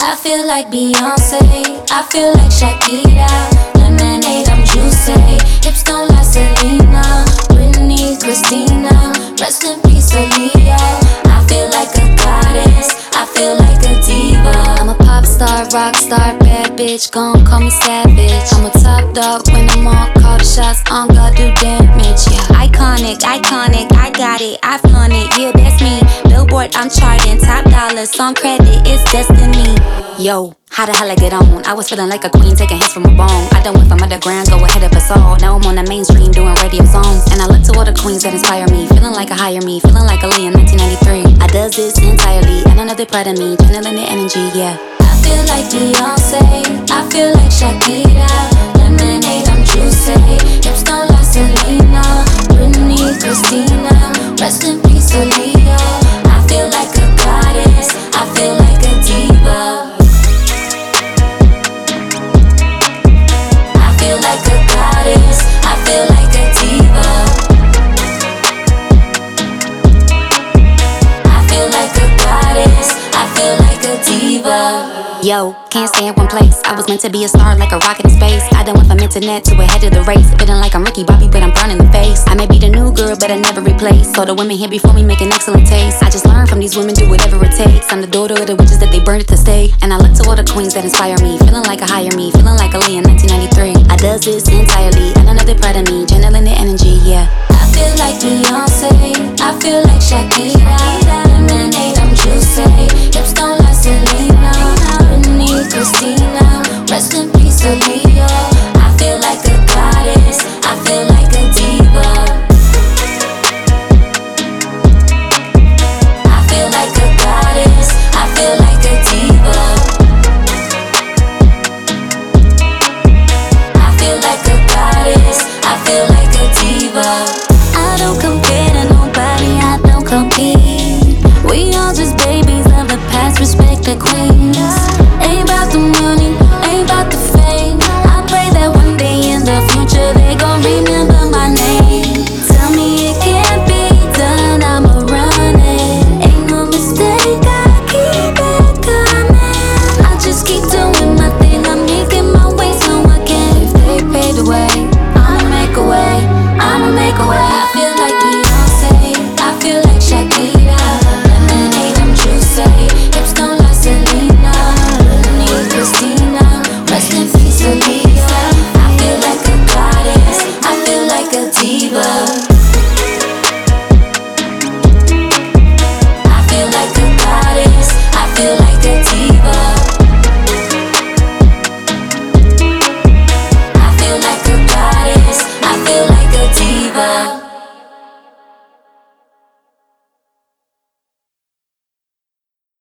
I feel like Beyonce, I feel like Shakira. Lemonade, I'm juicy. Hips don't like Selena, Britney, Christina. Rest in peace, Aaliyah. I feel like a goddess, I feel like a diva. I'm a pop star, rock star, bad bitch, gon' call me savage. I'm a top dog when I'm on, call the shots, on God do damage, yeah. Iconic, iconic, I got it, I flaunt it, yeah, that's me. Billboard, I'm charting, top dollar, song credit, it's destiny. Yo, how the hell I get on? I was feeling like a queen, taking hits from a bone. I done went from underground, go ahead of us all. Now I'm on the mainstream, doing radio songs. And I look to all the queens that inspire me. Feeling like a hire me, feeling like a Lee in 1993. I does this entirely, and I know they're proud of me. Channeling the energy, yeah. I feel like Beyonce, I feel like Shakira. Lemonade, I'm juicy. Hips don't like Selena, Britney, Christina. Rest in peace, Aaliyah. I feel like a goddess, I feel like a diva. I feel like a goddess, I feel like a diva. I feel like a goddess, I feel like a diva. Yo, can't stay in one place. I was meant to be a star like a rocket in space. I done went from internet to ahead of the race. Feeling like I'm Ricky Bobby, but I'm thrown in the face. I may be the new girl, but I never replace. So the women here before me make an excellent taste. I just learn from these women, do whatever it takes. I'm the daughter of the witches that they burned it to stay. And I look to all the queens that inspire me. Feeling like a hire me, feeling like a Lee in 1993. I does this entirely, and I know they're proud of me. Channeling the energy, yeah. I feel like Beyonce, I feel like Shakira. Lemonade,